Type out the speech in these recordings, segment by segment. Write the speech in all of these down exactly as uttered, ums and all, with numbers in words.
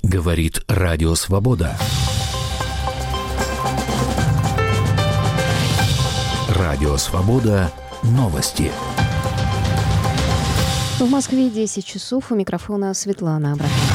Говорит Радио Свобода. Радио Свобода. Новости. В Москве десять часов. У микрофона Светлана Абрахамова.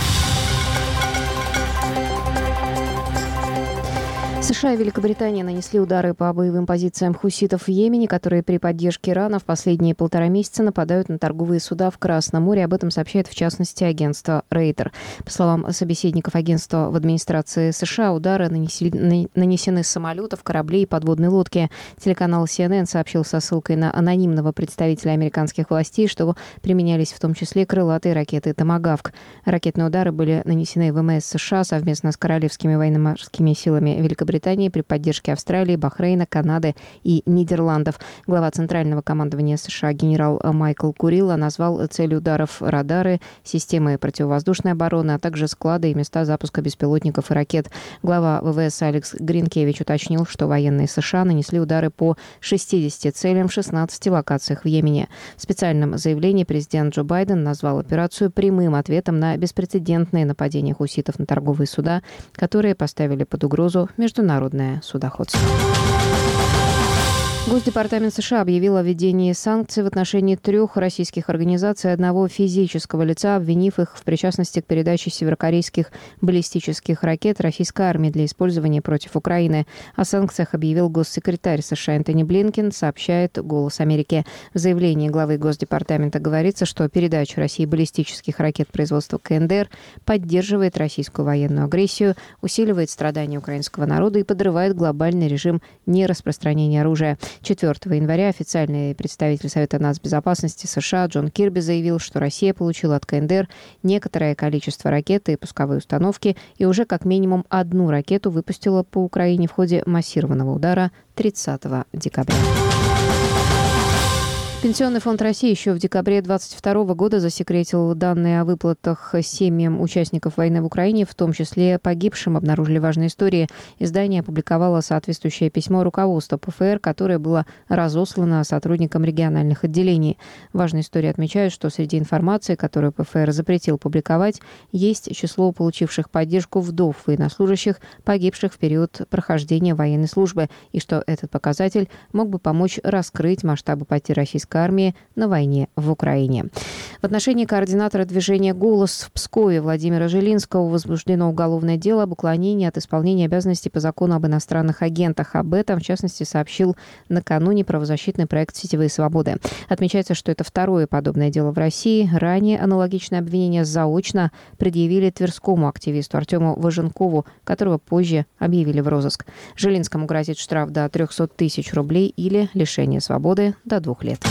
США и Великобритания нанесли удары по боевым позициям хуситов в Йемене, которые при поддержке Ирана в последние полтора месяца нападают на торговые суда в Красном море. Об этом сообщает, в частности, агентство Рейтер. По словам собеседников агентства в администрации США, удары нанесли, нанесены с самолетов, кораблей и подводной лодки. Телеканал си эн эн сообщил со ссылкой на анонимного представителя американских властей, что применялись в том числе крылатые ракеты «Томагавк». Ракетные удары были нанесены ВМС США совместно с королевскими военно-морскими силами Великобритании при поддержке Австралии, Бахрейна, Канады и Нидерландов. Глава Центрального командования США генерал Майкл Курилла назвал целью ударов радары, системы противовоздушной обороны, а также склады и места запуска беспилотников и ракет. Глава ВВС Алекс Гринкевич уточнил, что военные США нанесли удары по шестидесяти целям в шестнадцати локациях в Йемене. В специальном заявлении президент Джо Байден назвал операцию прямым ответом на беспрецедентные нападения хуситов на торговые суда, которые поставили под угрозу международные Народное судоходство. Госдепартамент США объявил о введении санкций в отношении трех российских организаций и одного физического лица, обвинив их в причастности к передаче северокорейских баллистических ракет российской армии для использования против Украины. О санкциях объявил госсекретарь США Энтони Блинкен, сообщает «Голос Америки». В заявлении главы Госдепартамента говорится, что передача России баллистических ракет производства ка эн дэ эр поддерживает российскую военную агрессию, усиливает страдания украинского народа и подрывает глобальный режим нераспространения оружия. четвёртого января официальный представитель Совета нацбезопасности США Джон Кирби заявил, что Россия получила от ка эн дэ эр некоторое количество ракет и пусковые установки и уже как минимум одну ракету выпустила по Украине в ходе массированного удара тридцатого декабря. Пенсионный фонд России еще в декабре две тысячи двадцать второго года засекретил данные о выплатах семьям участников войны в Украине, в том числе погибшим. Обнаружили важные истории. Издание опубликовало соответствующее письмо руководства пэ эф эр, которое было разослано сотрудникам региональных отделений. Важные истории отмечают, что среди информации, которую пэ эф эр запретил публиковать, есть число получивших поддержку вдов военнослужащих, погибших в период прохождения военной службы, и что этот показатель мог бы помочь раскрыть масштабы потерь российской армии на войне в Украине. В отношении координатора движения «Голос» в Пскове Владимира Жилинского возбуждено уголовное дело об уклонении от исполнения обязанностей по закону об иностранных агентах. Об этом, в частности, сообщил накануне правозащитный проект «Сетевые свободы». Отмечается, что это второе подобное дело в России. Ранее аналогичное обвинение заочно предъявили тверскому активисту Артему Важенкову, которого позже объявили в розыск. Жилинскому грозит штраф до трехсот тысяч рублей или лишение свободы до двух лет.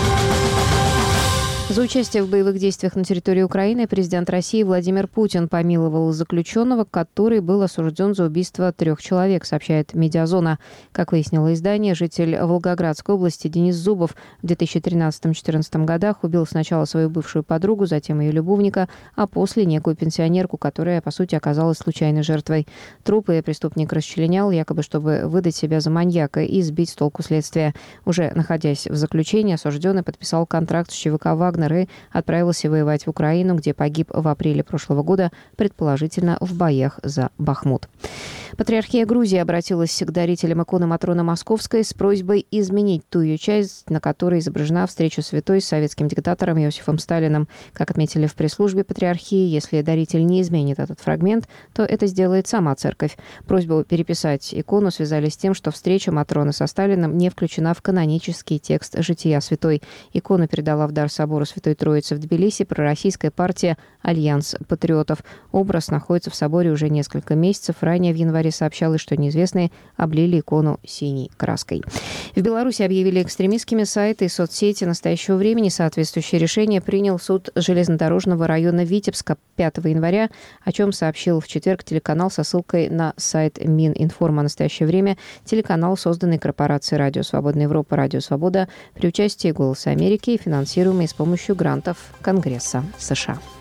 За участие в боевых действиях на территории Украины президент России Владимир Путин помиловал заключенного, который был осужден за убийство трех человек, сообщает «Медиазона». Как выяснило издание, житель Волгоградской области Денис Зубов в две тысячи тринадцатом-четырнадцатом годах убил сначала свою бывшую подругу, затем ее любовника, а после некую пенсионерку, которая, по сути, оказалась случайной жертвой. Трупы преступник расчленял, якобы чтобы выдать себя за маньяка и сбить с толку следствия. Уже находясь в заключении, осужденный подписал контракт с ЧВК «Вагнер» и отправился воевать в Украину, где погиб в апреле прошлого года, предположительно в боях за Бахмут. Патриархия Грузии обратилась к дарителям иконы Матроны Московской с просьбой изменить ту ее часть, на которой изображена встреча святой с советским диктатором Иосифом Сталиным. Как отметили в пресс-службе патриархии, если даритель не изменит этот фрагмент, то это сделает сама церковь. Просьбу переписать икону связали с тем, что встреча Матроны со Сталиным не включена в канонический текст «Жития святой». Икону передала в дар собору Святой Троицы в Тбилиси пророссийская партия «Альянс патриотов». Образ находится в соборе уже несколько месяцев. Ранее в январе сообщалось, что неизвестные облили икону синей краской. В Беларуси объявили экстремистскими сайты и соцсети настоящего времени. Соответствующее решение принял суд железнодорожного района Витебска пятого января, о чем сообщил в четверг телеканал со ссылкой на сайт Мининформа. «Настоящее время» — телеканал, созданный корпорацией «Радио Свободная Европа», «Радио Свобода» при участии «Голоса Америки» и финансируемый с помощью грантов Конгресса США.